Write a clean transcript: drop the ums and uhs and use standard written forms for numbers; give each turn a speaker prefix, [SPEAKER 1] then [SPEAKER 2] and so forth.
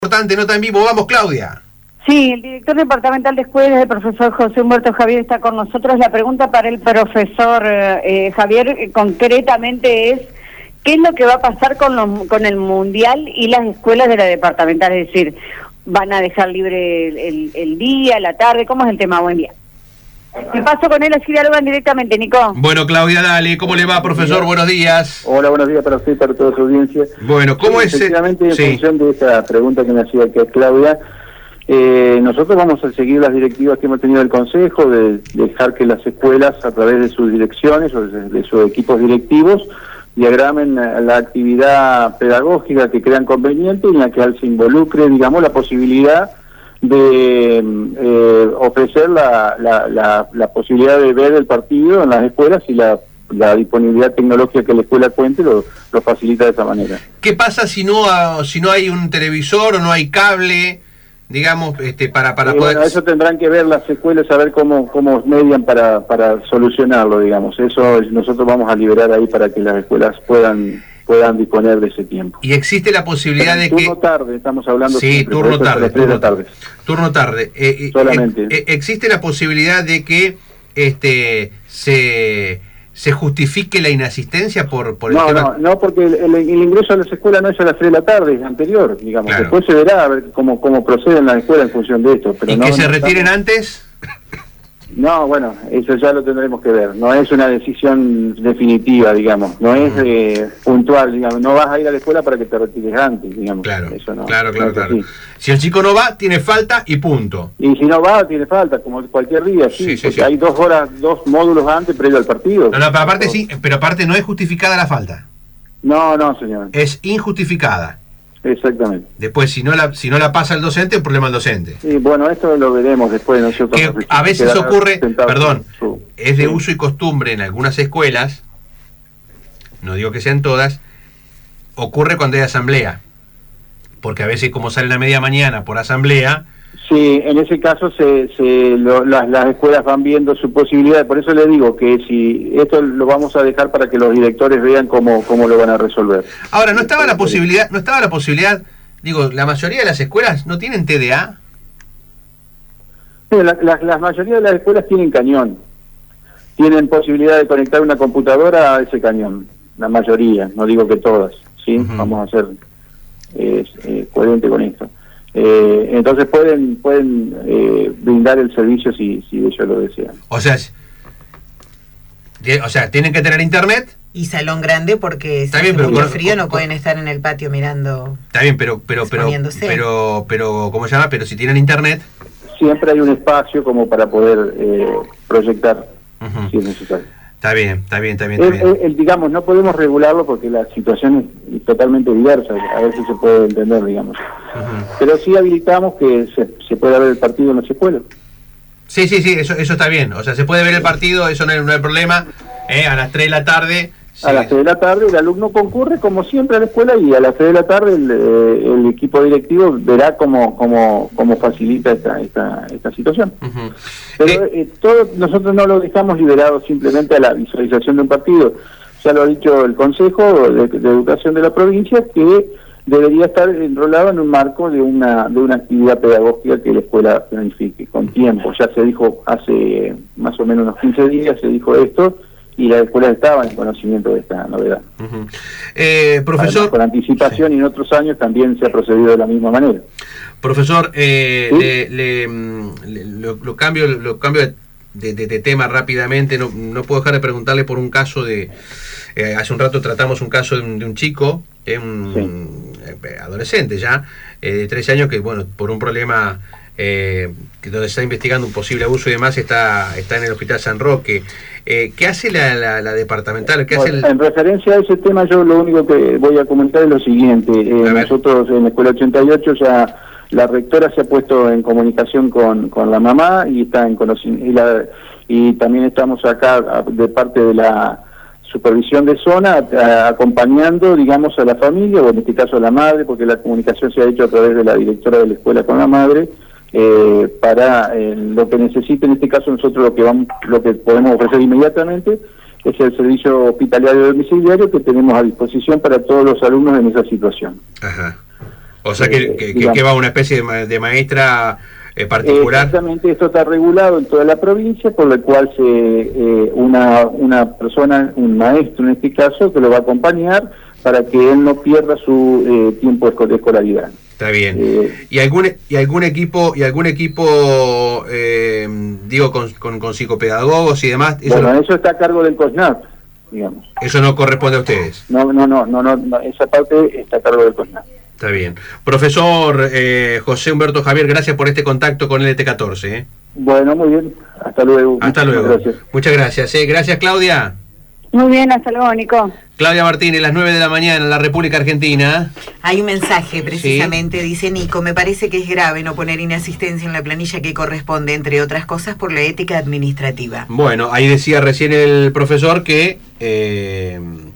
[SPEAKER 1] Importante, nota en vivo. Vamos, Claudia.
[SPEAKER 2] Sí, el director departamental de escuelas, el profesor José Humberto Javier, está con nosotros. La pregunta para el profesor Javier concretamente es, ¿qué es lo que va a pasar con el Mundial y las escuelas de la departamental? Es decir, ¿van a dejar libre el día, la tarde? ¿Cómo es el tema? Buen día. Me paso con él, así dialogan directamente, Nico.
[SPEAKER 1] Bueno, Claudia, dale. ¿Cómo le va, profesor? Buenos días.
[SPEAKER 3] Hola, buenos días para usted y para toda su audiencia.
[SPEAKER 1] Bueno, ¿cómo es?
[SPEAKER 3] Efectivamente, en función de esta pregunta que me hacía aquí Claudia, nosotros vamos a seguir las directivas que hemos tenido del Consejo, de dejar que las escuelas, a través de sus direcciones o de sus equipos directivos, diagramen la actividad pedagógica que crean conveniente y en la que se involucre, digamos, la posibilidad de ofrecer la posibilidad de ver el partido en las escuelas y la disponibilidad tecnológica que la escuela cuente lo facilita de esa manera.
[SPEAKER 1] ¿Qué pasa si no hay un televisor o no hay cable, digamos, para poder...?
[SPEAKER 3] Bueno, eso tendrán que ver las escuelas, a ver cómo median para solucionarlo, digamos. Eso nosotros vamos a liberar ahí para que las escuelas puedan disponer de ese tiempo.
[SPEAKER 1] Y existe la posibilidad de que...
[SPEAKER 3] Turno tarde, estamos hablando...
[SPEAKER 1] Sí, turno tarde. Turno tarde.
[SPEAKER 3] Solamente.
[SPEAKER 1] ¿Existe la posibilidad de que se justifique la inasistencia por el tema?
[SPEAKER 3] No, porque el ingreso a las escuelas no es a las 3 de la tarde, es anterior, digamos. Claro. Después se verá a ver cómo proceden las escuelas en función de esto. Pero
[SPEAKER 1] ¿Y que se retiren antes?
[SPEAKER 3] No, bueno, eso ya lo tendremos que ver. No es una decisión definitiva, digamos. No es puntual, digamos. No vas a ir a la escuela para que te retires antes, digamos.
[SPEAKER 1] Claro,
[SPEAKER 3] eso no,
[SPEAKER 1] claro.
[SPEAKER 3] Así.
[SPEAKER 1] Si el chico no va, tiene falta y punto.
[SPEAKER 3] Y si no va, tiene falta, como cualquier día, sí. Porque hay 2 horas, 2 módulos antes previo al partido.
[SPEAKER 1] No, pero aparte sí, pero aparte no es justificada la falta.
[SPEAKER 3] No, señor.
[SPEAKER 1] Es injustificada.
[SPEAKER 3] Exactamente.
[SPEAKER 1] Después, si no la pasa el docente, el problema es el docente.
[SPEAKER 3] Sí, bueno, esto lo veremos después. Nosotros
[SPEAKER 1] que a veces ocurre, es de uso y costumbre en algunas escuelas, no digo que sean todas, ocurre cuando hay asamblea. Porque a veces, como salen a media mañana por asamblea...
[SPEAKER 3] Sí, en ese caso las escuelas van viendo su posibilidad. Por eso le digo que si esto lo vamos a dejar para que los directores vean cómo lo van a resolver.
[SPEAKER 1] Ahora, ¿no estaba la posibilidad, digo, la mayoría de las escuelas no tienen TDA?
[SPEAKER 3] Sí, la mayoría de las escuelas tienen cañón. Tienen posibilidad de conectar una computadora a ese cañón. La mayoría, no digo que todas, ¿sí? Vamos a ser coherentes con esto. Entonces pueden brindar el servicio si ellos lo desean.
[SPEAKER 1] O sea, tienen que tener internet
[SPEAKER 4] y salón grande, porque si hace mucho frío no pueden estar en el patio mirando.
[SPEAKER 1] Está bien, pero ¿cómo se llama? Pero si tienen internet,
[SPEAKER 3] siempre hay un espacio como para poder proyectar si es necesario.
[SPEAKER 1] Está bien.
[SPEAKER 3] Digamos, no podemos regularlo porque la situación es totalmente diversa, a ver si se puede entender, digamos. Pero sí habilitamos que se pueda ver el partido en las escuelas.
[SPEAKER 1] Sí, eso está bien. O sea, se puede ver el partido, eso no hay problema, a las 3 de la tarde. Sí.
[SPEAKER 3] A las 3 de la tarde el alumno concurre como siempre a la escuela y a las 3 de la tarde el equipo directivo verá cómo facilita esta situación. Pero nosotros no lo dejamos liberado simplemente a la visualización de un partido. Ya lo ha dicho el Consejo de Educación de la provincia, que debería estar enrolado en un marco de una actividad pedagógica que la escuela planifique con tiempo. Ya se dijo hace más o menos unos 15 días, se dijo esto, y las escuelas estaban en conocimiento de esta novedad.
[SPEAKER 1] Profesor,
[SPEAKER 3] además, con anticipación, y en otros años también se ha procedido de la misma manera.
[SPEAKER 1] Profesor,
[SPEAKER 3] ¿sí?
[SPEAKER 1] Lo cambio de tema rápidamente. No puedo dejar de preguntarle por un caso hace un rato tratamos un caso de un chico, un adolescente ya, de 13 años, que bueno, por un problema donde se está investigando un posible abuso y demás, está en el Hospital San Roque. ¿Qué hace la departamental?
[SPEAKER 3] En referencia a ese tema, yo lo único que voy a comentar es lo siguiente. Nosotros en la Escuela 88 ya la rectora se ha puesto en comunicación con la mamá y está en conocimiento, y también estamos acá de parte de la supervisión de zona acompañando, digamos, a la familia, o en este caso a la madre, porque la comunicación se ha hecho a través de la directora de la escuela con la madre, para lo que necesite. En este caso nosotros lo que podemos ofrecer inmediatamente es el servicio hospitalario domiciliario que tenemos a disposición para todos los alumnos en esa situación.
[SPEAKER 1] O sea que va una especie de maestra particular.
[SPEAKER 3] Exactamente, esto está regulado en toda la provincia, por lo cual una persona, un maestro en este caso, que lo va a acompañar para que él no pierda su tiempo de escolaridad.
[SPEAKER 1] Está bien. ¿Y algún equipo digo con psicopedagogos y demás?
[SPEAKER 3] Eso está a cargo del COSNAP, digamos.
[SPEAKER 1] Eso no corresponde a ustedes.
[SPEAKER 3] No, esa parte está a cargo del COSNAP.
[SPEAKER 1] Está bien. Profesor José Humberto Javier, gracias por este contacto con el ET14.
[SPEAKER 3] Bueno, muy bien. Hasta luego.
[SPEAKER 1] Hasta luego.
[SPEAKER 3] Gracias.
[SPEAKER 1] Muchas gracias. Gracias, Claudia.
[SPEAKER 2] Muy bien, hasta luego, Nico.
[SPEAKER 1] Claudia Martínez, las 9 de la mañana en la República Argentina.
[SPEAKER 4] Hay un mensaje, precisamente, dice Nico, me parece que es grave no poner inasistencia en la planilla que corresponde, entre otras cosas, por la ética administrativa.
[SPEAKER 1] Bueno, ahí decía recién el profesor que